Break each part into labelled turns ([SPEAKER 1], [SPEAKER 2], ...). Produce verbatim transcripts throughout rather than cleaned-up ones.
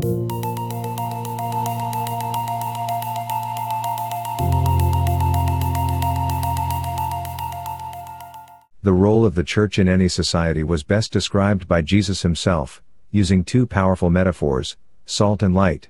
[SPEAKER 1] The role of the church in any society was best described by Jesus himself, using two powerful metaphors, salt and light.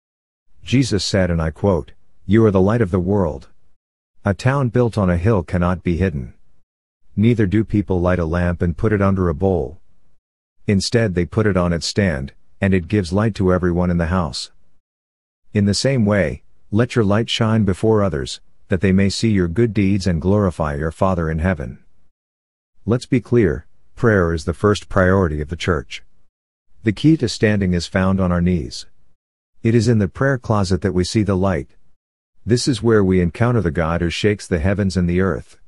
[SPEAKER 1] Jesus said, and I quote, "You are the light of the world. A town built on a hill cannot be hidden. Neither do people light a lamp and put it under a bowl. Instead they put it on its stand, and it gives light to everyone in the house. In the same way, let your light shine before others, that they may see your good deeds and glorify your Father in heaven." Let's be clear, prayer is the first priority of the church. The key to standing is found on our knees. It is in the prayer closet that we see the light. This is where we encounter the God who shakes the heavens and the earth.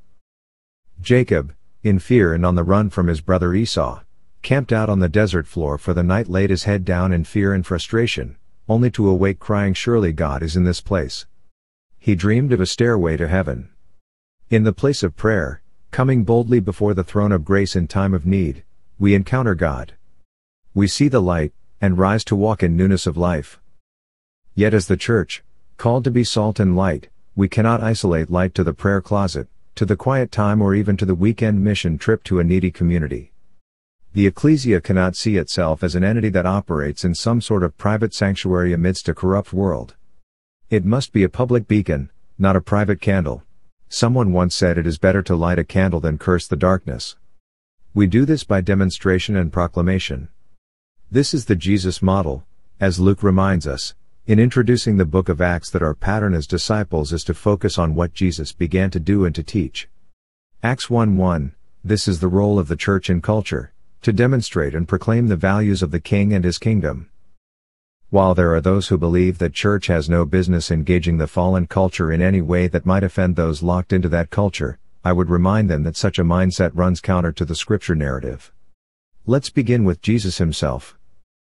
[SPEAKER 1] Jacob, in fear and on the run from his brother Esau, camped out on the desert floor for the night, laid his head down in fear and frustration, only to awake crying, "Surely God is in this place." He dreamed of a stairway to heaven. In the place of prayer, coming boldly before the throne of grace in time of need, we encounter God. We see the light, and rise to walk in newness of life. Yet as the church, called to be salt and light, we cannot isolate light to the prayer closet, to the quiet time, or even to the weekend mission trip to a needy community. The ecclesia cannot see itself as an entity that operates in some sort of private sanctuary amidst a corrupt world. It must be a public beacon, not a private candle. Someone once said it is better to light a candle than curse the darkness. We do this by demonstration and proclamation. This is the Jesus model, as Luke reminds us, in introducing the book of Acts, that our pattern as disciples is to focus on what Jesus began to do and to teach. Acts one one, this is the role of the church in culture, to demonstrate and proclaim the values of the King and his kingdom. While there are those who believe that church has no business engaging the fallen culture in any way that might offend those locked into that culture, I would remind them that such a mindset runs counter to the scripture narrative. Let's begin with Jesus himself.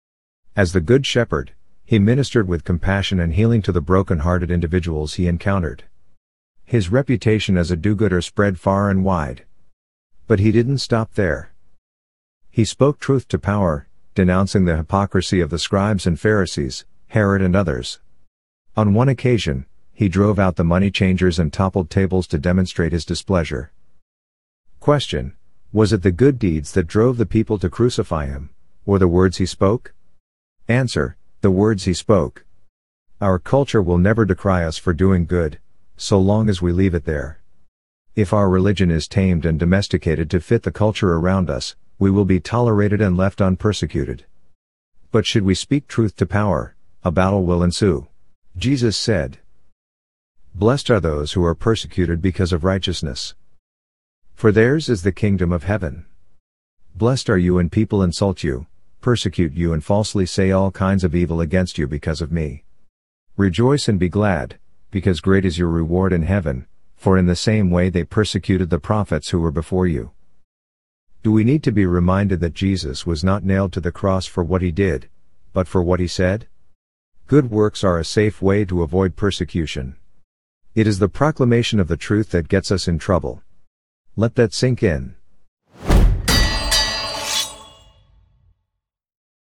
[SPEAKER 1] As the Good Shepherd, he ministered with compassion and healing to the broken-hearted individuals he encountered. His reputation as a do-gooder spread far and wide. But he didn't stop there. He spoke truth to power, denouncing the hypocrisy of the scribes and Pharisees, Herod and others. On one occasion, he drove out the money changers and toppled tables to demonstrate his displeasure. Question: was it the good deeds that drove the people to crucify him, or the words he spoke? Answer: the words he spoke. Our culture will never decry us for doing good, so long as we leave it there. If our religion is tamed and domesticated to fit the culture around us, we will be tolerated and left unpersecuted. But should we speak truth to power, a battle will ensue. Jesus said, "Blessed are those who are persecuted because of righteousness, for theirs is the kingdom of heaven. Blessed are you when people insult you, persecute you, and falsely say all kinds of evil against you because of me. Rejoice and be glad, because great is your reward in heaven, for in the same way they persecuted the prophets who were before you." Do we need to be reminded that Jesus was not nailed to the cross for what he did, but for what he said? Good works are a safe way to avoid persecution. It is the proclamation of the truth that gets us in trouble. Let that sink in.